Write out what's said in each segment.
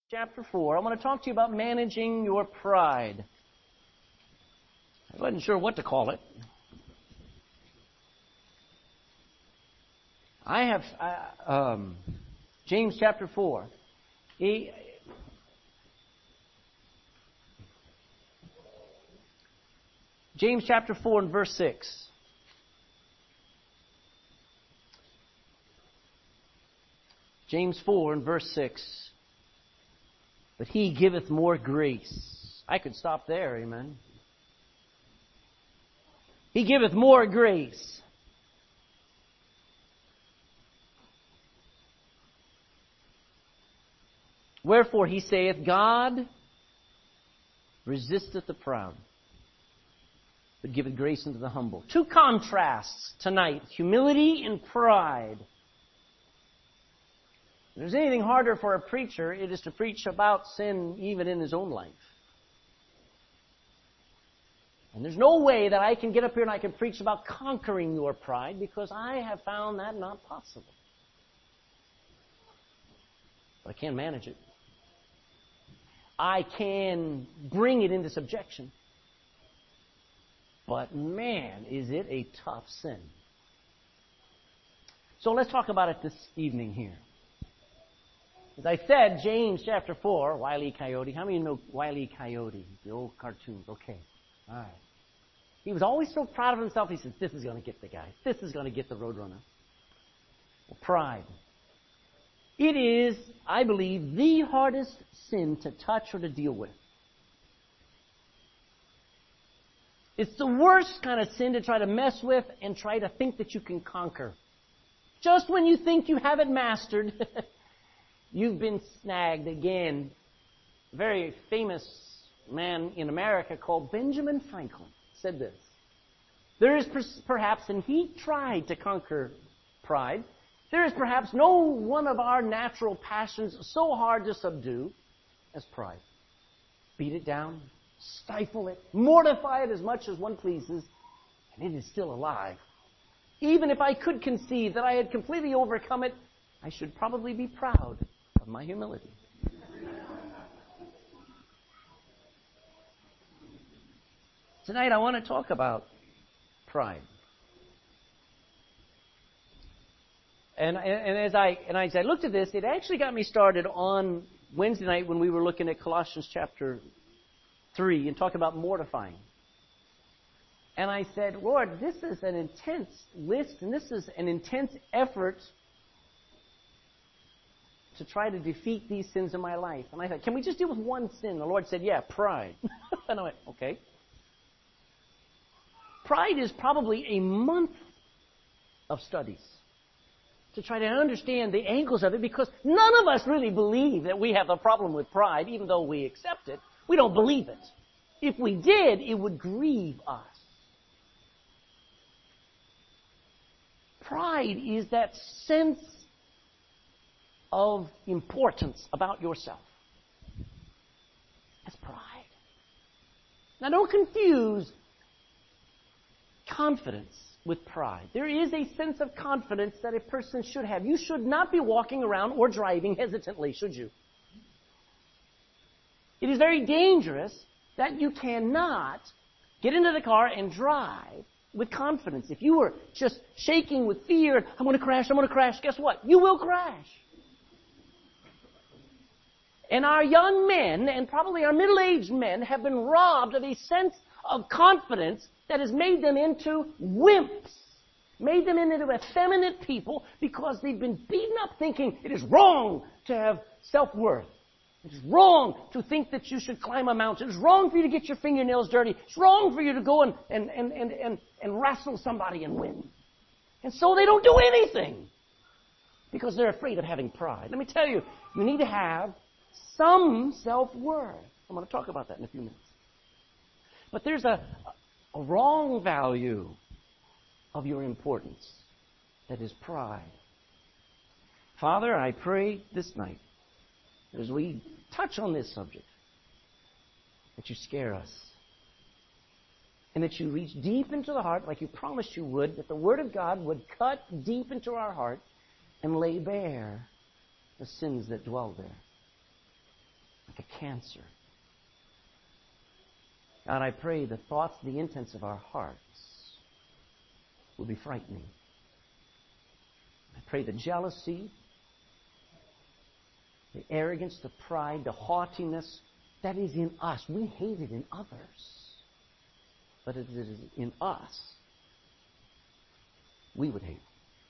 Chapter 4. I want to talk to you about managing your pride. I wasn't sure what to call it. I have James chapter 4. James chapter 4 and verse 6. James 4 and verse 6. But he giveth more grace. I could stop there, amen. He giveth more grace. Wherefore he saith, God resisteth the proud, but giveth grace unto the humble. Two contrasts tonight, humility and pride. If there's anything harder for a preacher, it is to preach about sin even in his own life. And there's no way that I can get up here and I can preach about conquering your pride, because I have found that not possible. But I can manage it. I can bring it into subjection. But man, is it a tough sin. So let's talk about it this evening here. As I said, James chapter 4, Wile E. Coyote. How many of you know Wile E. Coyote? The old cartoons. Okay. All right. He was always so proud of himself. He says, this is going to get the guy. This is going to get the roadrunner. Well, pride. It is, I believe, the hardest sin to touch or to deal with. It's the worst kind of sin to try to mess with and try to think that you can conquer. Just when you think you have it mastered, you've been snagged again. A very famous man in America called Benjamin Franklin said this. There is perhaps, and he tried to conquer pride, there is perhaps no one of our natural passions so hard to subdue as pride. Beat it down, stifle it, mortify it as much as one pleases, and it is still alive. Even if I could conceive that I had completely overcome it, I should probably be proud of my humility. Tonight I want to talk about pride. And as I looked at this, it actually got me started on Wednesday night when we were looking at Colossians chapter 3 and talking about mortifying. And I said, Lord, this is an intense list and this is an intense effort to try to defeat these sins in my life. And I thought, can we just deal with one sin? The Lord said, yeah, pride. And I went, okay. Pride is probably a month of studies to try to understand the angles of it, because none of us really believe that we have a problem with pride, even though we accept it. We don't believe it. If we did, it would grieve us. Pride is that sense of importance about yourself. That's pride. Now don't confuse confidence with pride. There is a sense of confidence that a person should have. You should not be walking around or driving hesitantly, should you? It is very dangerous that you cannot get into the car and drive with confidence. If you were just shaking with fear, I'm going to crash, guess what? You will crash. And our young men, and probably our middle-aged men, have been robbed of a sense of confidence that has made them into wimps, made them into effeminate people, because they've been beaten up thinking it is wrong to have self-worth. It is wrong to think that you should climb a mountain. It's wrong for you to get your fingernails dirty. It's wrong for you to go and wrestle somebody and win. And so they don't do anything because they're afraid of having pride. Let me tell you, you need to have some self-worth. I'm going to talk about that in a few minutes. But there's a wrong value of your importance. That is pride. Father, I pray this night, as we touch on this subject, that you scare us. And that you reach deep into the heart, like you promised you would, that the Word of God would cut deep into our heart and lay bare the sins that dwell there. cancer. God, I pray the thoughts, the intents of our hearts will be frightening. I pray the jealousy, the arrogance, the pride, the haughtiness that is in us. We hate it in others. But if it is in us, we would hate.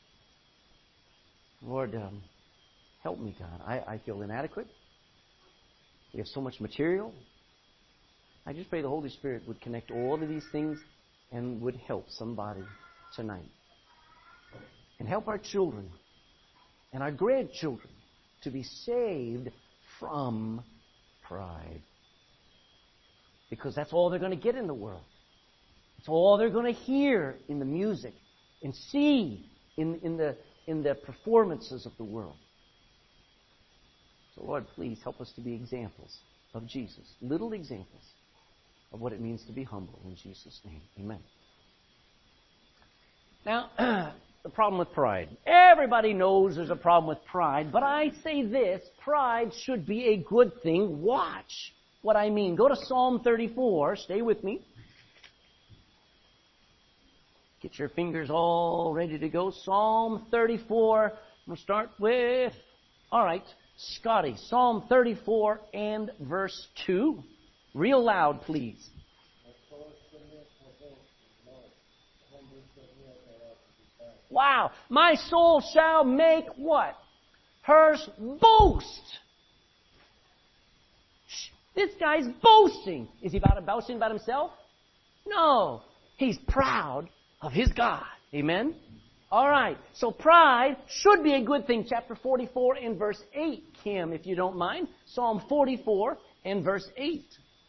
Lord, help me, God. I feel inadequate. We have so much material. I just pray the Holy Spirit would connect all of these things and would help somebody tonight. And help our children and our grandchildren to be saved from pride. Because that's all they're going to get in the world. It's all they're going to hear in the music and see in the performances of the world. So, Lord, please help us to be examples of Jesus. Little examples of what it means to be humble. In Jesus' name, amen. Now, the problem with pride. Everybody knows there's a problem with pride, but I say this, pride should be a good thing. Watch what I mean. Go to Psalm 34. Stay with me. Get your fingers all ready to go. Psalm 34. We'll start with, all right, Scotty. Psalm 34 and verse 2. Real loud, please. Wow. My soul shall make what? Hers boast. This guy's boasting. Is he boasting about himself? No. He's proud of his God. Amen? All right. So pride should be a good thing. Chapter 44 and verse 8. Kim, if you don't mind. Psalm 44 and verse 8.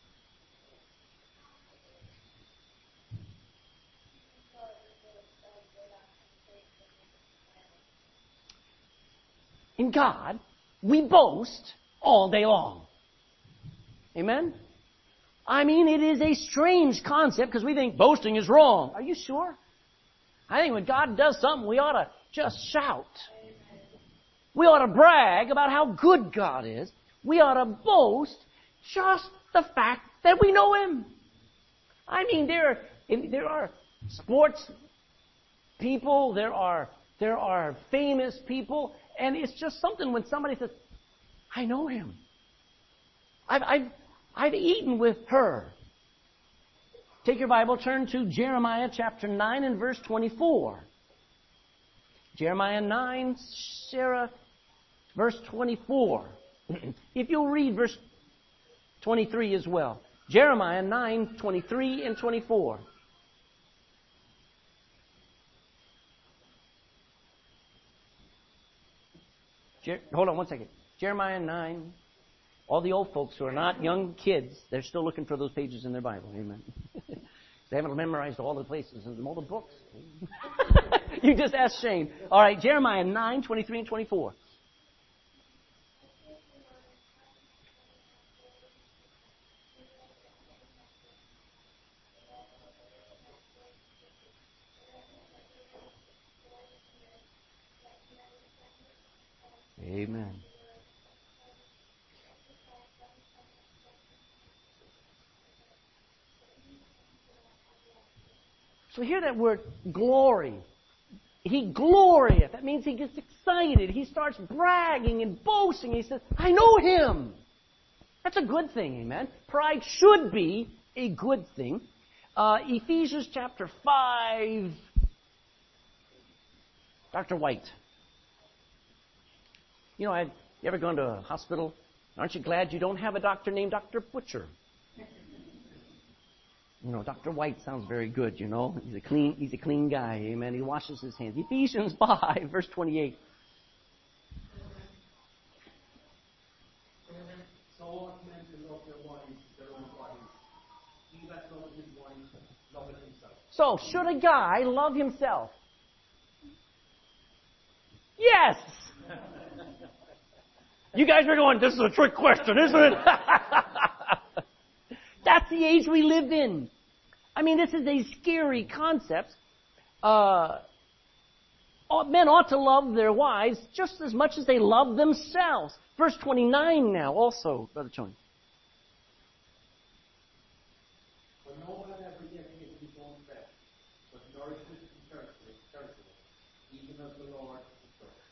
In God, we boast all day long. Amen? I mean, it is a strange concept because we think boasting is wrong. Are you sure? I think when God does something, we ought to just shout. We ought to brag about how good God is. We ought to boast just the fact that we know Him. I mean, there are sports people, there are famous people, and it's just something when somebody says, I know him. I've eaten with her. Take your Bible, turn to Jeremiah chapter 9 and verse 24. Jeremiah 9, Sarah, verse 24. If you'll read verse 23 as well. Jeremiah 9, 23 and 24. Hold on one second. Jeremiah 9. All the old folks who are not young kids, they're still looking for those pages in their Bible. Amen. They haven't memorized all the places and all the books. You just asked Shane. All right, Jeremiah 9, 23 and 24. Amen. So hear that word, glory. He glorieth. That means he gets excited. He starts bragging and boasting. He says, I know him. That's a good thing, amen. Pride should be a good thing. Ephesians chapter 5. Dr. White. You know, you ever gone to a hospital? Aren't you glad you don't have a doctor named Dr. Butcher? You know, Dr. White sounds very good, you know. He's a clean guy, amen. He washes his hands. Ephesians 5, verse 28. So ought men to love their wives, their own bodies. He that loveth his wife, loveth himself. So, should a guy love himself? Yes! You guys are going, this is a trick question, isn't it? That's the age we live in. I mean, this is a scary concept. Men ought to love their wives just as much as they love themselves. Verse 29 now also, Brother Tony.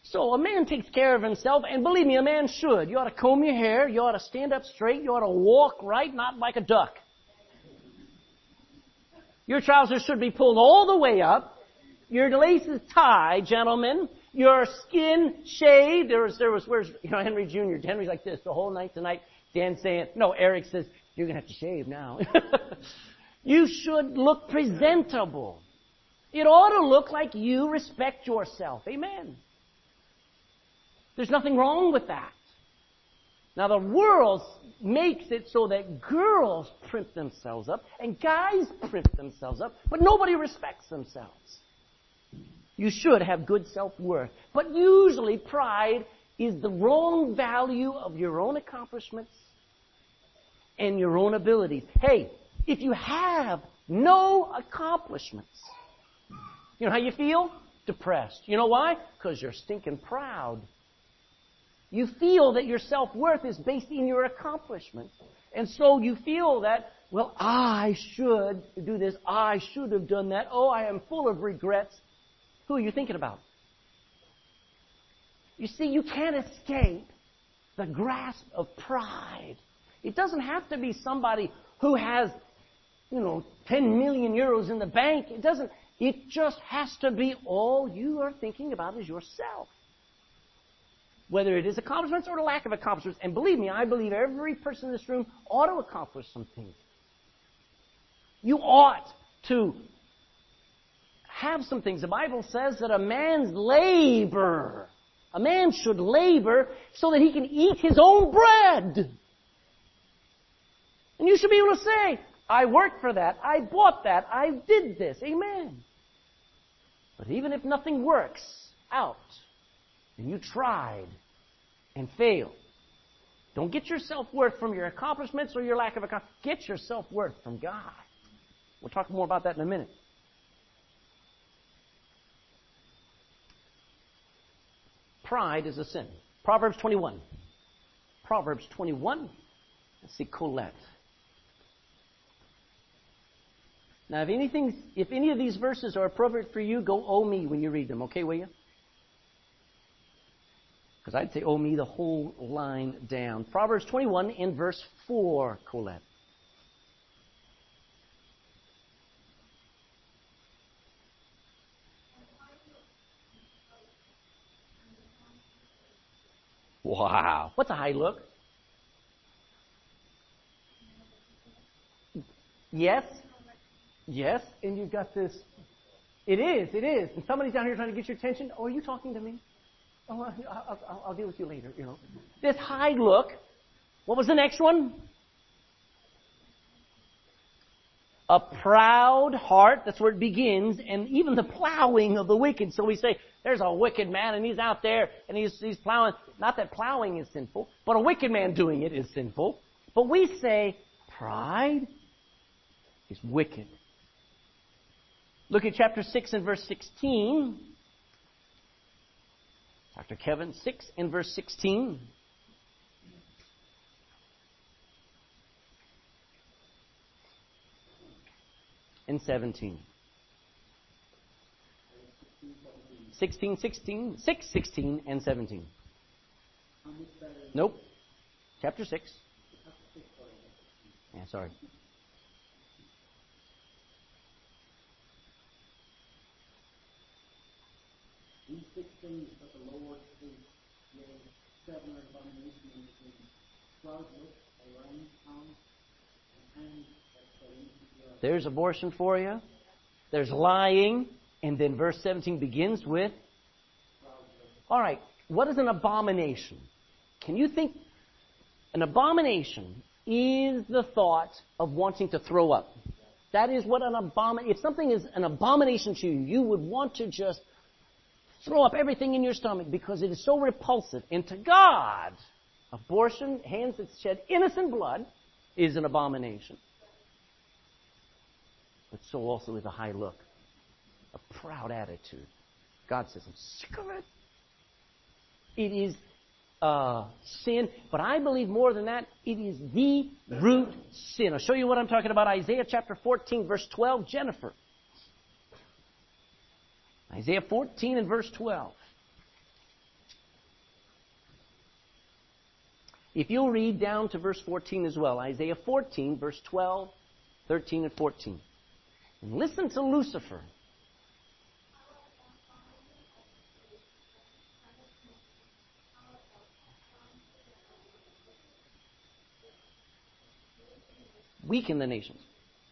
So a man takes care of himself, and believe me, a man should. You ought to comb your hair, you ought to stand up straight, you ought to walk right, not like a duck. Your trousers should be pulled all the way up, your laces tied, gentlemen, your skin shaved. Where's Henry Jr.? Henry's like this the whole night tonight. Dan's saying, no, Eric says, you're going to have to shave now. You should look presentable. It ought to look like you respect yourself. Amen. There's nothing wrong with that. Now the world makes it so that girls print themselves up and guys print themselves up, but nobody respects themselves. You should have good self-worth. But usually pride is the wrong value of your own accomplishments and your own abilities. Hey, if you have no accomplishments, you know how you feel? Depressed. You know why? Because you're stinking proud. You feel that your self-worth is based in your accomplishments. And so you feel that, well, I should do this. I should have done that. Oh, I am full of regrets. Who are you thinking about? You see, you can't escape the grasp of pride. It doesn't have to be somebody who has, 10 million euros in the bank. It just has to be all you are thinking about is yourself. Whether it is accomplishments or the lack of accomplishments. And believe me, I believe every person in this room ought to accomplish some things. You ought to have some things. The Bible says that a man should labor so that he can eat his own bread. And you should be able to say, I worked for that, I bought that, I did this. Amen. But even if nothing works out, and you tried and failed, don't get your self-worth from your accomplishments or your lack of accomplishments. Get your self-worth from God. We'll talk more about that in a minute. Pride is a sin. Proverbs 21. Proverbs 21. Let's see, Colette. Now, if any of these verses are appropriate for you, go oh me when you read them, okay, will you? Because I'd say oh me the whole line down. Proverbs 21 in verse 4, Colette. Wow. What's a high look? Yes. Yes. And you've got this. It is. And somebody's down here trying to get your attention. Oh, are you talking to me? Oh, I'll deal with you later, This high look. What was the next one? A proud heart. That's where it begins. And even the plowing of the wicked. So we say, there's a wicked man and he's out there and he's plowing. Not that plowing is sinful, but a wicked man doing it is sinful. But we say pride is wicked. Look at chapter 6 and verse 16. Dr. Kevin, 6 and verse 16. And 17. 16 and 17. Nope. Chapter 6. Yeah, sorry. These 6 things that the Lord speaks, yea, 7 are abominations in the kingdom. Proud look, a lying tongue, and hands that say into the There's abortion for you. There's lying. And then verse 17 begins with, all right, what is an abomination? Can you think an abomination is the thought of wanting to throw up? That is what an abomination, if something is an abomination to you, you would want to just throw up everything in your stomach because it is so repulsive. And to God, abortion, hands that shed innocent blood, is an abomination. But so also is a high look. A proud attitude. God says, I'm sick of it. It is sin, but I believe more than that, it is the root sin. I'll show you what I'm talking about. Isaiah chapter 14, verse 12, Jennifer. Isaiah 14 and verse 12. If you'll read down to verse 14 as well, Isaiah 14, verse 12, 13, and 14. And listen to Lucifer. Weaken the nations.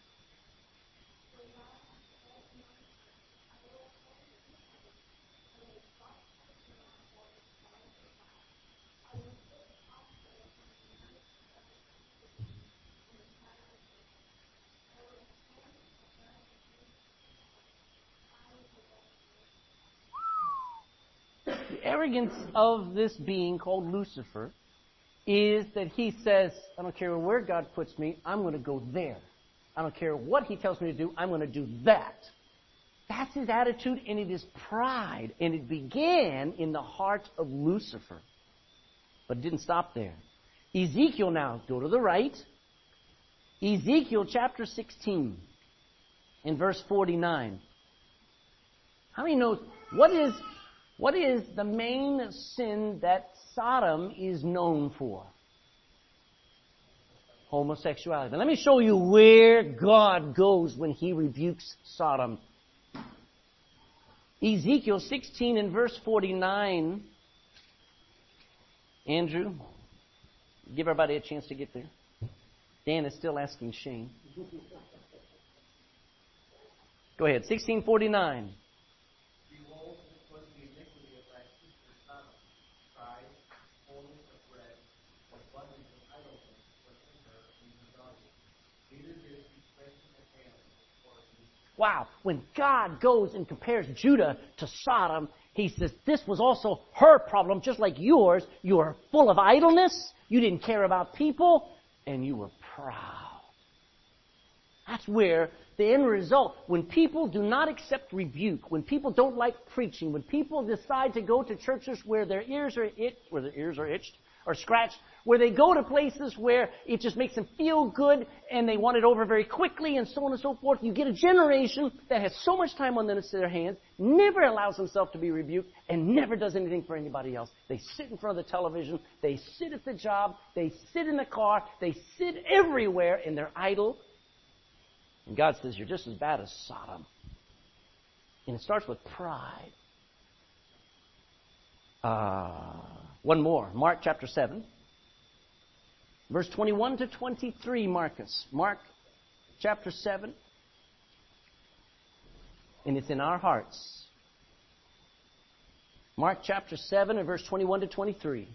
The arrogance of this being called Lucifer is that he says, I don't care where God puts me, I'm going to go there. I don't care what he tells me to do, I'm going to do that. That's his attitude, and it is pride. And it began in the heart of Lucifer. But it didn't stop there. Ezekiel now, go to the right. Ezekiel chapter 16 in verse 49. How many knows what is the main sin that Sodom is known for? Homosexuality. Now let me show you where God goes when he rebukes Sodom. Ezekiel 16 and verse 49. Andrew, give everybody a chance to get there. Dan is still asking Shane. Go ahead, 16:49. Behold, this was the iniquity of thy sister Sodom. Pride, fullness of bread, abundance of idleness was in her in her daughter. Neither did she strengthen the family for me. Wow, when God goes and compares Judah to Sodom, he says this was also her problem, just like yours. You were full of idleness, you didn't care about people, and you were proud. That's where the end result, when people do not accept rebuke, when people don't like preaching, when people decide to go to churches where their ears are itched or scratched, where they go to places where it just makes them feel good and they want it over very quickly and so on and so forth, you get a generation that has so much time on their hands, never allows themselves to be rebuked, and never does anything for anybody else. They sit in front of the television, they sit at the job, they sit in the car, they sit everywhere, and they're idle. And God says, you're just as bad as Sodom. And it starts with pride. One more. Mark chapter 7. Verse 21 to 23, Marcus. Mark chapter 7. And it's in our hearts. Mark chapter 7 and verse 21 to 23.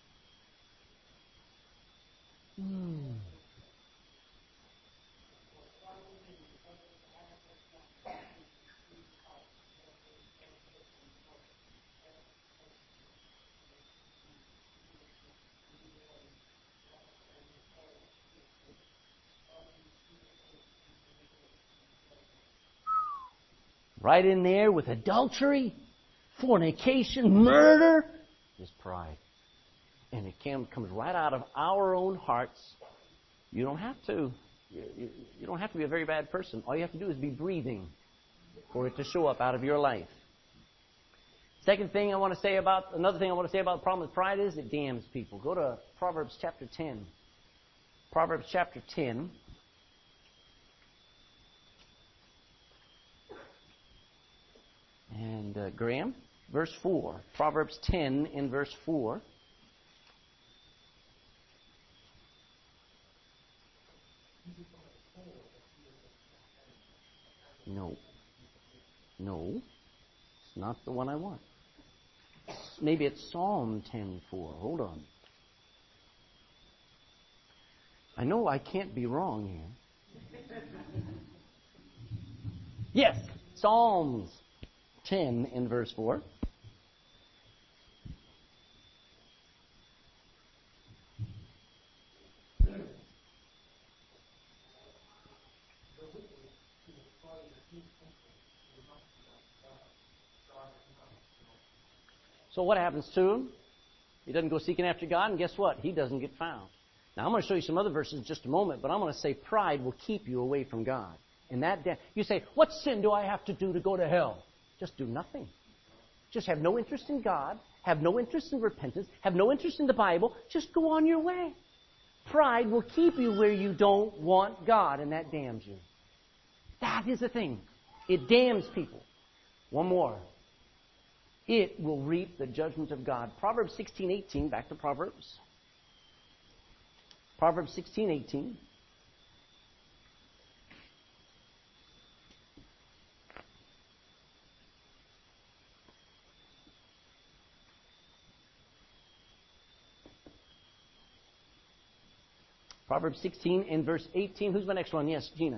Right in there with adultery, fornication, murder, is pride. And it comes right out of our own hearts. You don't have to. You don't have to be a very bad person. All you have to do is be breathing for it to show up out of your life. Another thing I want to say about the problem with pride is it damns people. Go to Proverbs chapter 10. Proverbs chapter 10. And Graham, verse 4. Proverbs 10 in verse 4. No. It's not the one I want. Maybe it's Psalm 10:4. Hold on. I know I can't be wrong here. Yes, Psalms 10 in verse 4. So what happens to him? He doesn't go seeking after God, and guess what? He doesn't get found. Now, I'm going to show you some other verses in just a moment, but I'm going to say pride will keep you away from God. And you say, what sin do I have to do to go to hell? Just do nothing. Just have no interest in God have no interest in repentance, have no interest in the Bible, just go on your way. Pride will keep you where you don't want God, and that damns you. That is the thing. It damns people. One more. It will reap the judgment of God. Proverbs 16:18, back to Proverbs. Proverbs 16:18. Proverbs 16 and verse 18. Who's my next one? Yes, Gina.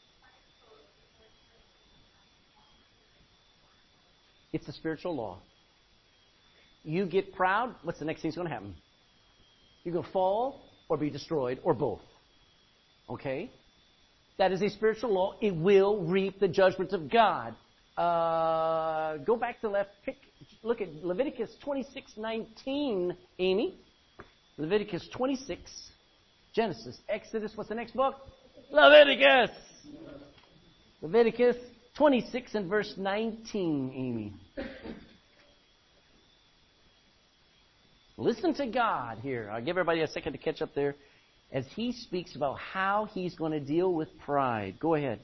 It's a spiritual law. You get proud, what's the next thing that's going to happen? You're going to fall or be destroyed or both. Okay? That is a spiritual law. It will reap the judgment of God. Go back to the left. Look at Leviticus 26:19, Amy. Leviticus 26. Genesis, Exodus, what's the next book? Leviticus. Leviticus 26 and verse 19, Amy. Listen to God here. I'll give everybody a second to catch up there as he speaks about how he's going to deal with pride. Go ahead.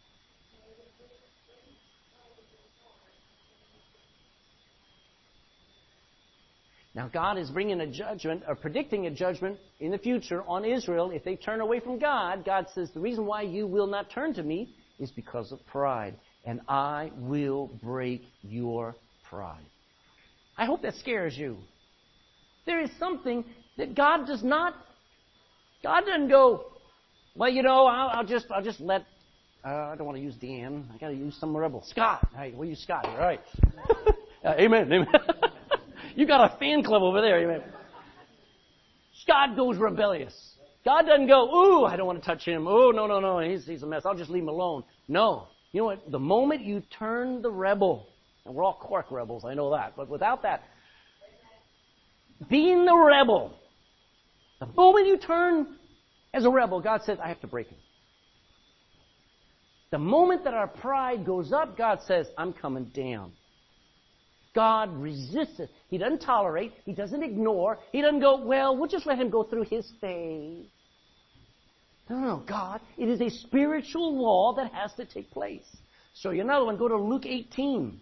Now, God is bringing a judgment, or predicting a judgment in the future on Israel. If they turn away from God, God says, the reason why you will not turn to me is because of pride. And I will break your pride. I hope that scares you. There is something that God does not, God doesn't go, well, you know, I'll just let, I don't want to use Dan. I got to use some rebel. Scott. Hey, we'll use Scott. All right. Amen. Amen. You got a fan club over there. Amen. Scott goes rebellious. God doesn't go, ooh, I don't want to touch him. Oh, no. He's a mess. I'll just leave him alone. No. You know what? The moment you turn the rebel, and we're all Quark rebels, I know that, but without that, being the rebel, the moment you turn as a rebel, God says, I have to break him. The moment that our pride goes up, God says, I'm coming down. God resists it. He doesn't tolerate. He doesn't ignore. He doesn't go, well, we'll just let him go through his phase. No, God, it is a spiritual law that has to take place. So another one, go to Luke 18.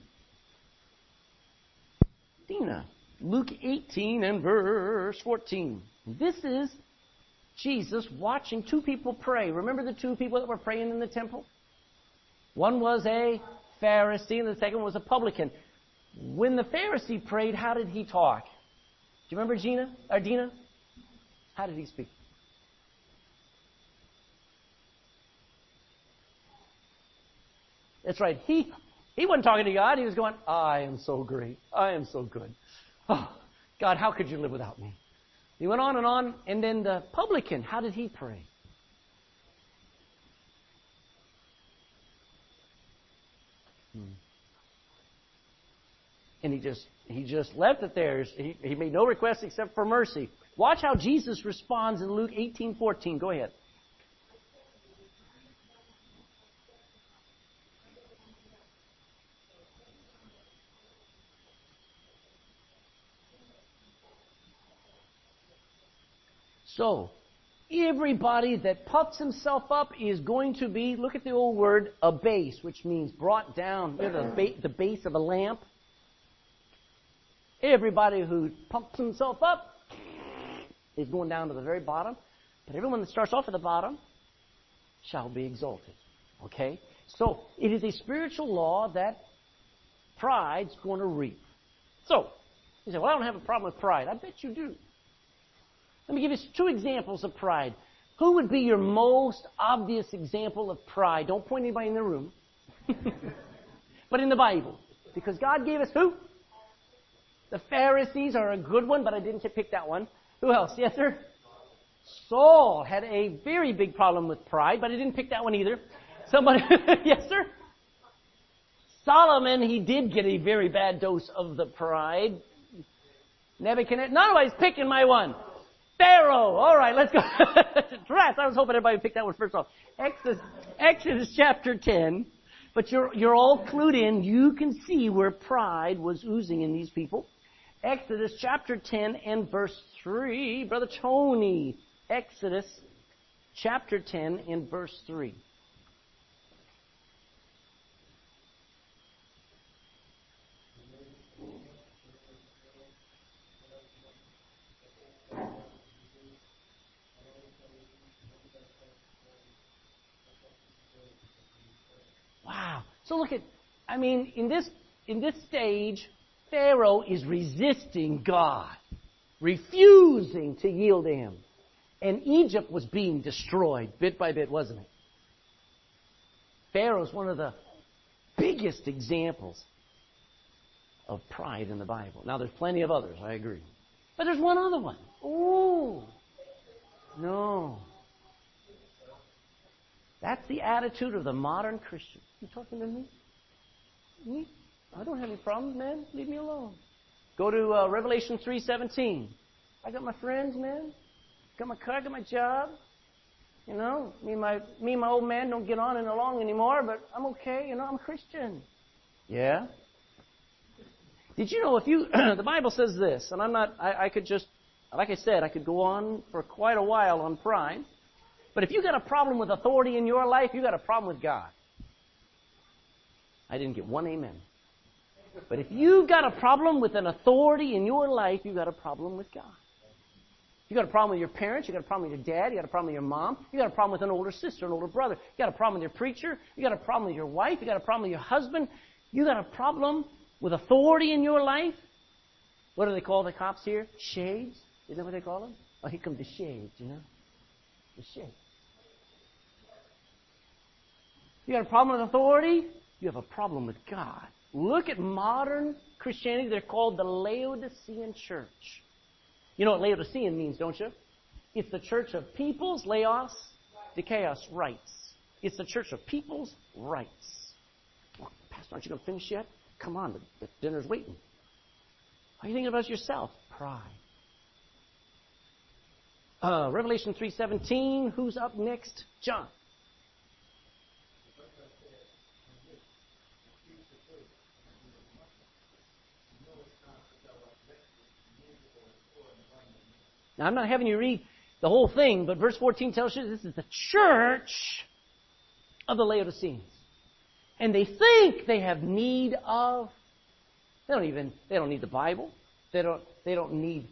Dina, Luke 18 and verse 14. This is Jesus watching two people pray. Remember the two people that were praying in the temple? One was a Pharisee and the second was a publican. When the Pharisee prayed, how did he talk? Do you remember Dina? How did he speak? That's right. He wasn't talking to God. He was going, I am so great. I am so good. Oh, God, how could you live without me? He went on, and then the publican, how did he pray? And he just left it there. He made no request except for mercy. Watch how Jesus responds in Luke 18:14. Go ahead. So, everybody that puffs himself up is going to be, look at the old word, abase, which means brought down, you know, the base of a lamp. Everybody who pumps himself up is going down to the very bottom. But everyone that starts off at the bottom shall be exalted. Okay? So, it is a spiritual law that pride's going to reap. So, you say, well, I don't have a problem with pride. I bet you do. Let me give you two examples of pride. Who would be your most obvious example of pride? Don't point anybody in the room. But in the Bible. Because God gave us who? The Pharisees are a good one, but I didn't pick that one. Who else? Yes, sir? Saul had a very big problem with pride, but I didn't pick that one either. Somebody, yes, sir? Solomon, he did get a very bad dose of the pride. Nebuchadnezzar, nobody's picking my one. Pharaoh. All right, let's go. Dress. I was hoping everybody would pick that one first off. Exodus chapter 10. But you're all clued in. You can see where pride was oozing in these people. Exodus chapter 10 and verse 3. Brother Tony, Exodus chapter 10 and verse 3. Wow. So look at, in this stage, Pharaoh is resisting God, refusing to yield to him. And Egypt was being destroyed bit by bit, wasn't it? Pharaoh's one of the biggest examples of pride in the Bible. Now, there's plenty of others, I agree. But there's one other one. Oh, no. That's the attitude of the modern Christian. You talking to me? Me? I don't have any problems, man. Leave me alone. Go to Revelation 3:17. I got my friends, man. Got my car, got my job. You know, me and my old man don't get on and along anymore, but I'm okay. You know, I'm a Christian. Yeah? Did you know the Bible says this, and I could just, like I said, I could go on for quite a while on pride. But if you got a problem with authority in your life, you got a problem with God. I didn't get one amen. But if you got a problem with an authority in your life, you got a problem with God. You got a problem with your parents, you got a problem with your dad, you got a problem with your mom, you got a problem with an older sister, an older brother, you got a problem with your preacher, you got a problem with your wife, you got a problem with your husband, you got a problem with authority in your life. What do they call the cops here? Shades? Isn't that what they call them? Oh, here comes the shades, you know? The shades. You got a problem with authority? You have a problem with God. Look at modern Christianity. They're called the Laodicean church. You know what Laodicean means, don't you? It's the church of people's, laos, dikaios, rights. It's the church of people's rights. Oh, Pastor, aren't you going to finish yet? Come on, the dinner's waiting. How are you thinking about yourself? Pride. Revelation 3:17. Who's up next? John. Now, I'm not having you read the whole thing, but verse 14 tells you this is the church of the Laodiceans. And they think they have need of, they don't need the Bible. They don't need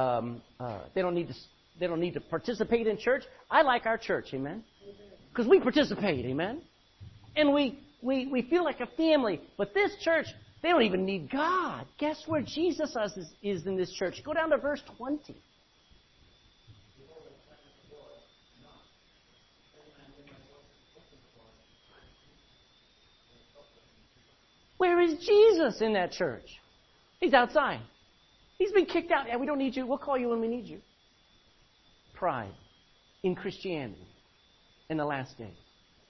to participate in church. I like our church, amen? Because we participate, amen? And we feel like a family. But this church, they don't even need God. Guess where Jesus is in this church? Go down to verse 20. Where is Jesus in that church? He's outside. He's been kicked out. Yeah, we don't need you. We'll call you when we need you. Pride in Christianity in the last days.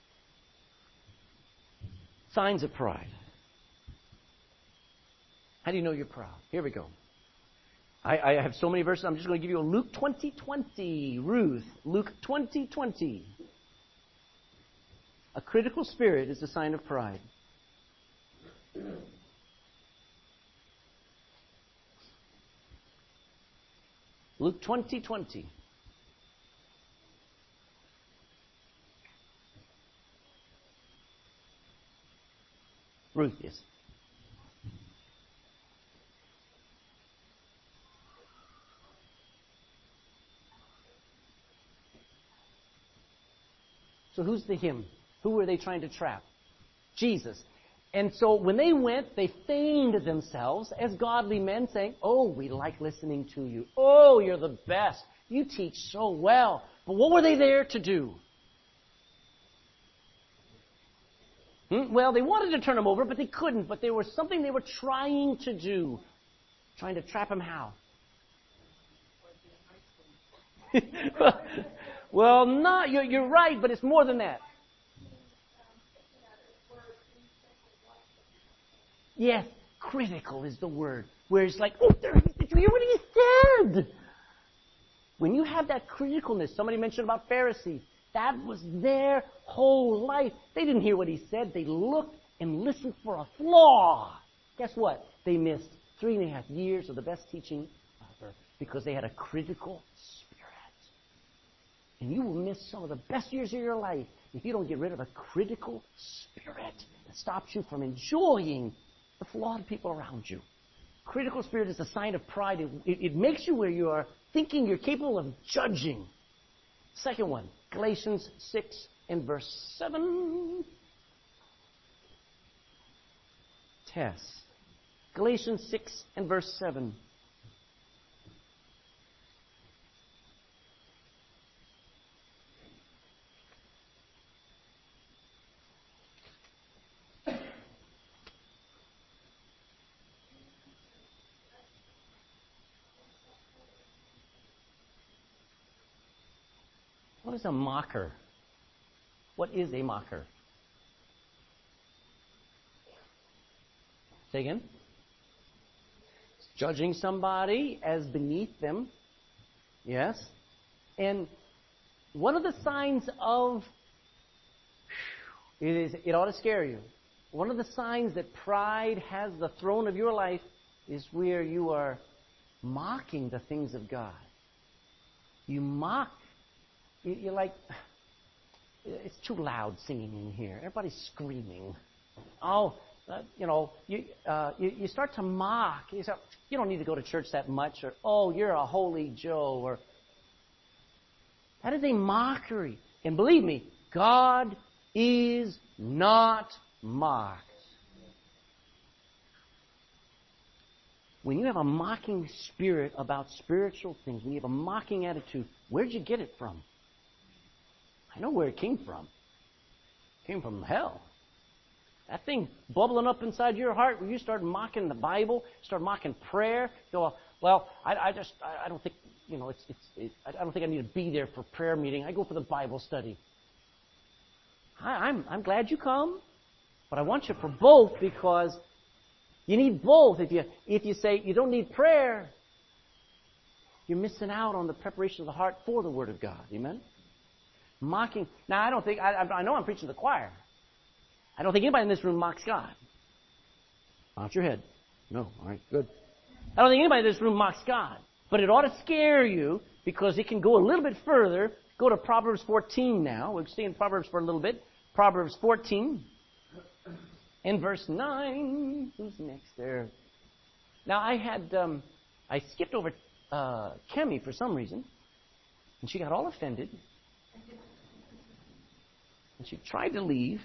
Signs of pride. How do you know you're proud? Here we go. I have so many verses. I'm just going to give you a Luke 20:20. Ruth, Luke 20:20. A critical spirit is a sign of pride. Luke 20:20. Ruth, yes. So who's the him? Who were they trying to trap? Jesus. And so when they went, they feigned themselves as godly men, saying, "Oh, we like listening to you. Oh, you're the best. You teach so well." But what were they there to do? Well, they wanted to turn him over, but they couldn't. But there was something they were trying to do. Trying to trap him how? Well, not. You're right, but it's more than that. Yes, critical is the word. Where it's like, oh, did you hear what he said? When you have that criticalness, somebody mentioned about Pharisees. That was their whole life. They didn't hear what he said. They looked and listened for a flaw. Guess what? They missed 3.5 years of the best teaching ever because they had a critical spirit. And you will miss some of the best years of your life if you don't get rid of a critical spirit that stops you from enjoying the flawed people around you. Critical spirit is a sign of pride. It makes you where you are thinking you're capable of judging. Second one, Galatians 6 and verse 7. Test. Galatians 6 and verse 7. What is a mocker? What is a mocker? Say again? Judging somebody as beneath them. Yes. And one of the signs of, it ought to scare you. One of the signs that pride has the throne of your life is where you are mocking the things of God. You mock. You're like, it's too loud singing in here. Everybody's screaming. You start to mock. You don't need to go to church that much. Or, oh, you're a holy Joe. Or that is a mockery. And believe me, God is not mocked. When you have a mocking spirit about spiritual things, when you have a mocking attitude, where'd you get it from? I know where it came from. It came from hell. That thing bubbling up inside your heart when you start mocking the Bible, start mocking prayer. You go, well, I don't think, I don't think I need to be there for prayer meeting. I go for the Bible study. I'm glad you come, but I want you for both because you need both. If you say you don't need prayer, you're missing out on the preparation of the heart for the Word of God. Amen? Mocking. Now, I don't think, I know I'm preaching to the choir. I don't think anybody in this room mocks God. Bounce your head. No. All right, good. I don't think anybody in this room mocks God. But it ought to scare you because it can go a little bit further. Go to Proverbs 14 now. We'll stay in Proverbs for a little bit. Proverbs 14 and verse 9. Who's next there? Now, I skipped over Kemi for some reason. And she got all offended. And she tried to leave.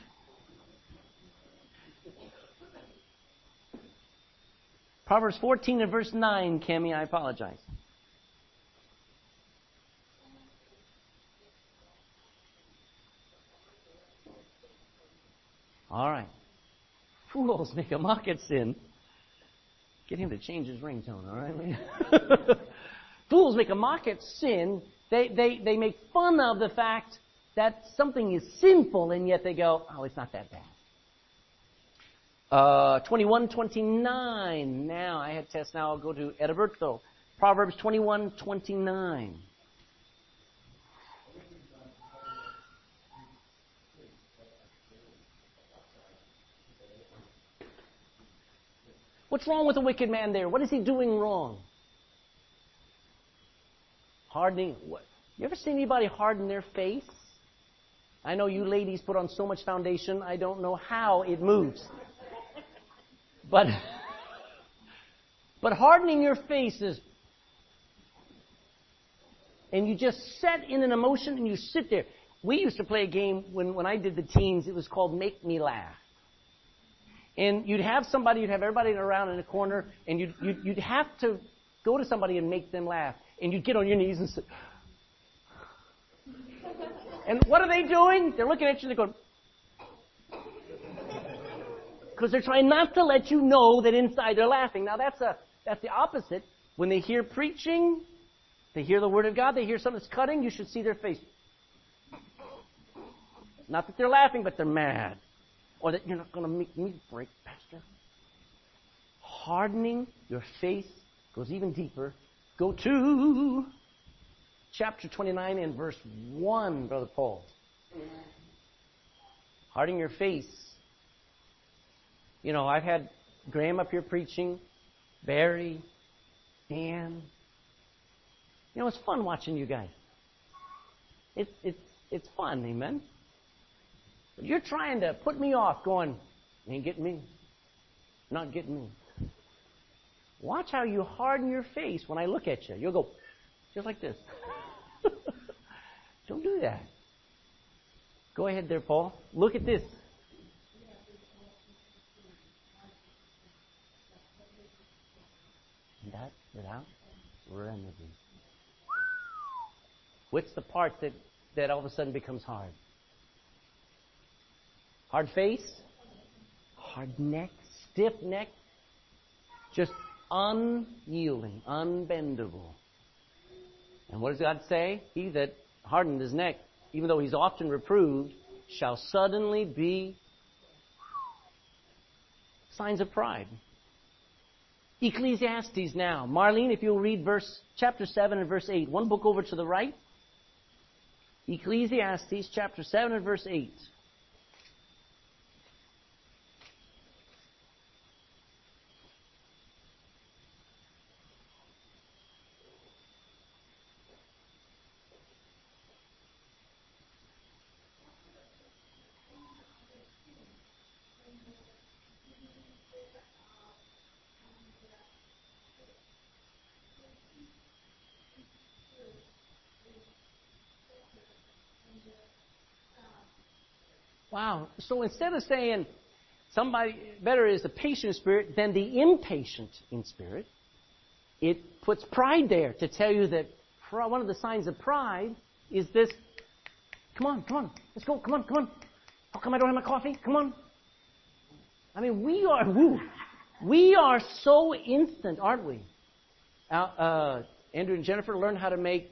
Proverbs 14 and verse 9, Kemi, I apologize. All right. Fools make a mock at sin. Get him to change his ringtone, all right? Fools make a mock at sin. They make fun of the fact that something is sinful, and yet they go, oh, it's not that bad. 21:29. Now, I had tests. Now I'll go to Edberto. Proverbs 21:29. What's wrong with the wicked man there? What is he doing wrong? Hardening. What? You ever seen anybody harden their face? I know you ladies put on so much foundation, I don't know how it moves. But hardening your face is, and you just set in an emotion and you sit there. We used to play a game when I did the teens. It was called Make Me Laugh. And you'd have everybody around in a corner, and you'd have to go to somebody and make them laugh. And you'd get on your knees and say, and what are they doing? They're looking at you and they're going, because they're trying not to let you know that inside they're laughing. Now that's the opposite. When they hear preaching, they hear the Word of God, they hear something that's cutting, you should see their face. Not that they're laughing, but they're mad. Or that you're not going to make me break, Pastor. Hardening your face goes even deeper. Go to chapter 29 and verse 1, Brother Paul. Hardening your face. You know, I've had Graham up here preaching, Barry, Dan. You know, it's fun watching you guys. It's fun, amen? But you're trying to put me off going, you ain't getting me. Not getting me. Watch how you harden your face when I look at you. You'll go, just like this. Don't do that. Go ahead there, Paul. Look at this. That without remedy. What's the part that all of a sudden becomes hard? Hard face? Hard neck? Stiff neck? Just unyielding, unbendable. And what does God say? He that hardened his neck, even though he's often reproved, shall suddenly be signs of pride. Ecclesiastes now. Marlene, if you'll read chapter 7 and verse 8. One book over to the right. Ecclesiastes chapter 7 and verse 8. Wow. So instead of saying somebody better is the patient spirit than the impatient in spirit, it puts pride there to tell you that one of the signs of pride is this, come on, let's go, come on. How come I don't have my coffee? Come on. I mean, we are so instant, aren't we? Andrew and Jennifer learned how to make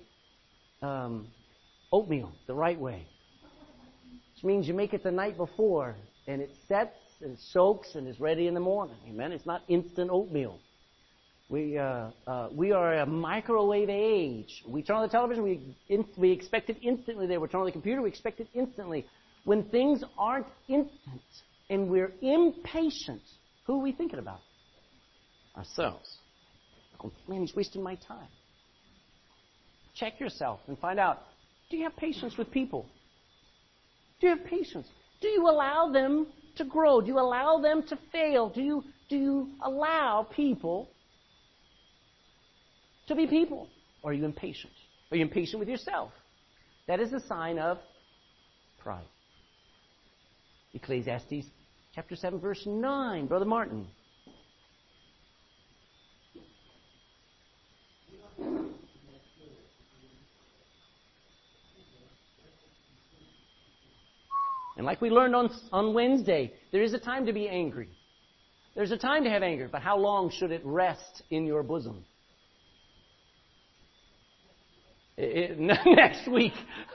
oatmeal the right way. Which means you make it the night before, and it sets and soaks and is ready in the morning. Amen? It's not instant oatmeal. We are a microwave age. We turn on the television, we expect it instantly there. We turn on the computer, we expect it instantly. When things aren't instant and we're impatient, who are we thinking about? Ourselves. Oh, man, he's wasting my time. Check yourself and find out, do you have patience with people? Do you have patience? Do you allow them to grow? Do you allow them to fail? Do you allow people to be people? Or are you impatient? Are you impatient with yourself? That is a sign of pride. Ecclesiastes chapter 7, verse 9. Brother Martin. And like we learned on Wednesday, there is a time to be angry. There's a time to have anger, but how long should it rest in your bosom? Next week.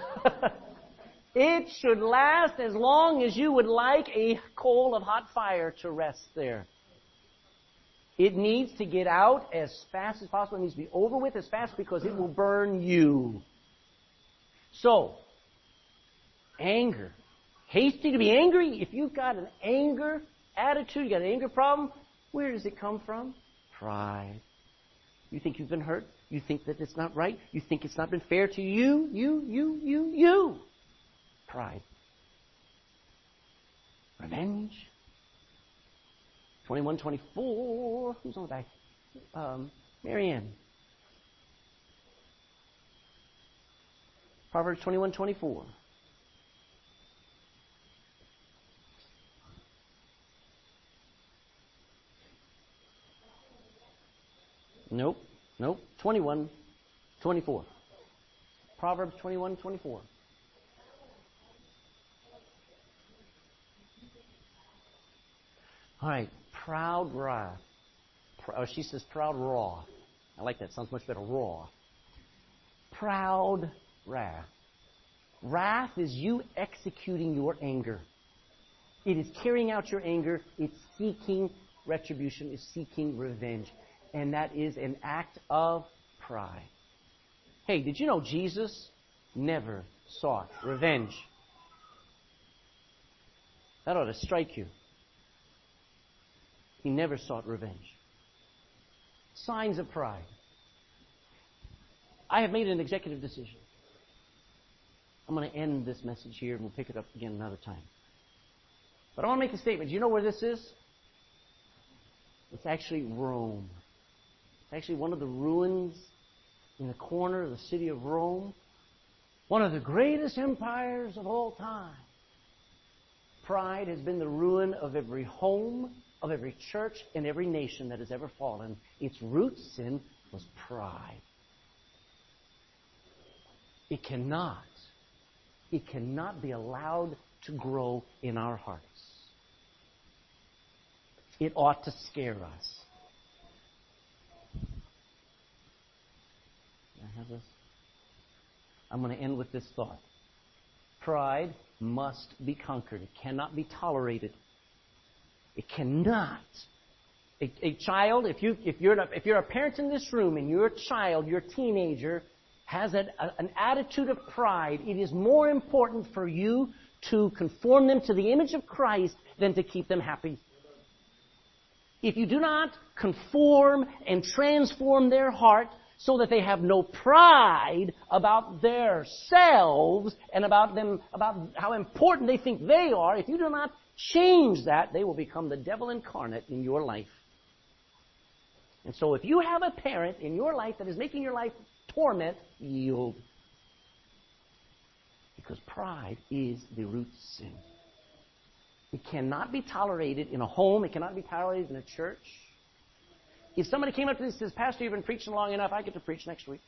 It should last as long as you would like a coal of hot fire to rest there. It needs to get out as fast as possible. It needs to be over with as fast because it will burn you. So, anger. Hasty to be angry. If you've got an anger attitude, you've got an anger problem, where does it come from? Pride. You think you've been hurt? You think that it's not right? You think it's not been fair to you? You. Pride. Revenge. 21:24. Who's on the back? Marianne. Proverbs 21:24. Nope. 21:24. Proverbs 21:24. All right. Proud wrath. She says proud wrath. I like that. Sounds much better. Raw. Proud wrath. Wrath is you executing your anger. It is carrying out your anger. It's seeking retribution. It's seeking revenge. And that is an act of pride. Hey, did you know Jesus never sought revenge? That ought to strike you. He never sought revenge. Signs of pride. I have made an executive decision. I'm going to end this message here and we'll pick it up again another time. But I want to make a statement. Do you know where this is? It's actually Rome. It's actually one of the ruins in the corner of the city of Rome. One of the greatest empires of all time. Pride has been the ruin of every home, of every church, and every nation that has ever fallen. Its root sin was pride. It cannot be allowed to grow in our hearts. It ought to scare us. Can I have this? I'm going to end with this thought. Pride must be conquered. It cannot be tolerated. It cannot. A child, if you're a parent in this room and your child, your teenager, has an attitude of pride, it is more important for you to conform them to the image of Christ than to keep them happy. If you do not conform and transform their heart so that they have no pride about their selves and about how important they think they are, if you do not change that, they will become the devil incarnate in your life. And so if you have a parent in your life that is making your life torment, yield. Because pride is the root sin. It cannot be tolerated in a home. It cannot be tolerated in a church. If somebody came up to me and says, Pastor, you've been preaching long enough, I get to preach next week.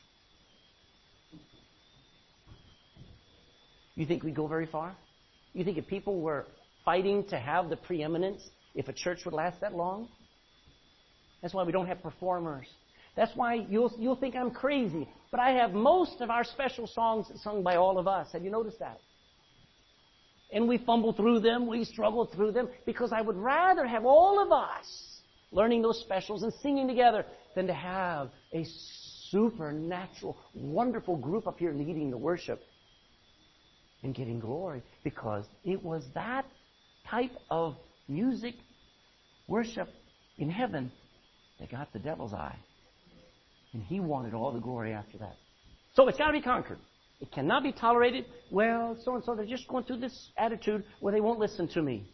You think we'd go very far? You think if people were fighting to have the preeminence, if a church would last that long? That's why we don't have performers. That's why you'll think I'm crazy. But I have most of our special songs sung by all of us. Have you noticed that? And we fumble through them, we struggle through them, because I would rather have all of us learning those specials and singing together than to have a supernatural, wonderful group up here leading the worship and getting glory. Because it was that type of music, worship in heaven that got the devil's eye. And he wanted all the glory after that. So it's got to be conquered. It cannot be tolerated. Well, so-and-so, they're just going through this attitude where they won't listen to me.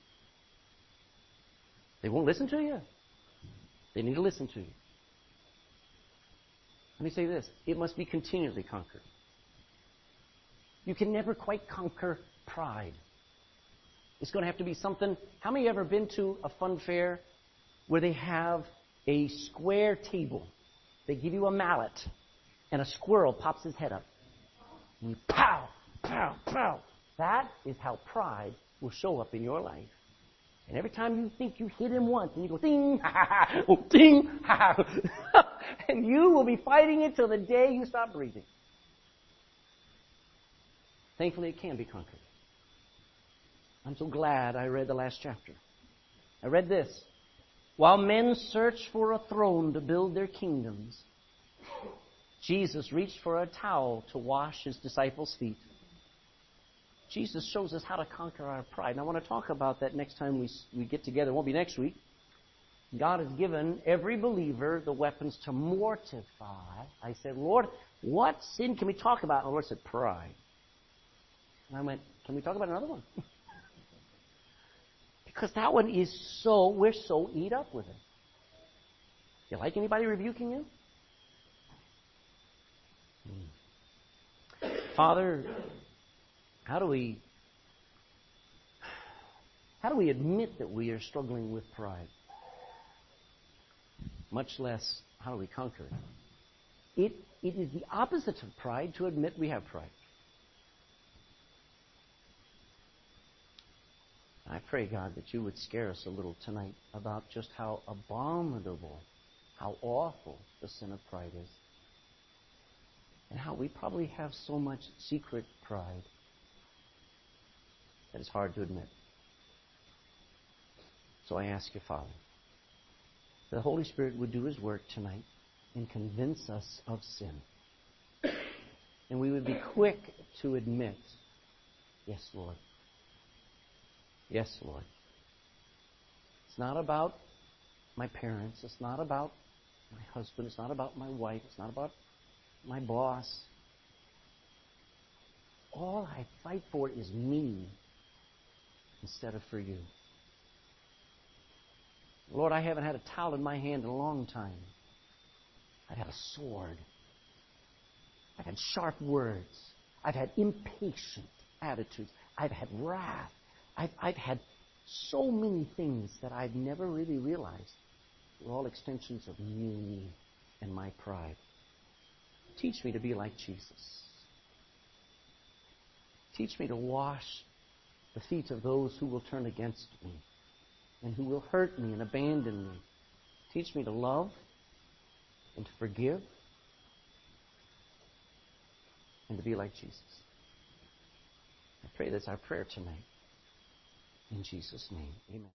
They won't listen to you. They need to listen to you. Let me say this. It must be continually conquered. You can never quite conquer pride. It's going to have to be something. How many have ever been to a fun fair where they have a square table? They give you a mallet, and a squirrel pops his head up. And pow, pow, pow. That is how pride will show up in your life. And every time you think you hit him once, and you go ding, ha ha ha, oh, ding, ha ha, and you will be fighting it till the day you stop breathing. Thankfully, it can be conquered. I'm so glad I read the last chapter. I read this. While men search for a throne to build their kingdoms, Jesus reached for a towel to wash his disciples' feet. Jesus shows us how to conquer our pride. And I want to talk about that next time we get together. It won't be next week. God has given every believer the weapons to mortify. I said, Lord, what sin can we talk about? And the Lord said, pride. And I went, can we talk about another one? Because that one is we're so eat up with it. You like anybody rebuking you? Father, how do we admit that we are struggling with pride? Much less, how do we conquer it? It is the opposite of pride to admit we have pride. I pray, God, that you would scare us a little tonight about just how abominable, how awful the sin of pride is. And how we probably have so much secret pride that it's hard to admit. So I ask you, Father, that the Holy Spirit would do his work tonight and convince us of sin. And we would be quick to admit, yes, Lord. Yes, Lord. It's not about my parents. It's not about my husband. It's not about my wife. It's not about my boss. All I fight for is me instead of for you. Lord, I haven't had a towel in my hand in a long time. I've had a sword. I've had sharp words. I've had impatient attitudes. I've had wrath. I've had so many things that I've never really realized were all extensions of me and my pride. Teach me to be like Jesus. Teach me to wash the feet of those who will turn against me and who will hurt me and abandon me. Teach me to love and to forgive and to be like Jesus. I pray that's our prayer tonight. In Jesus' name, amen.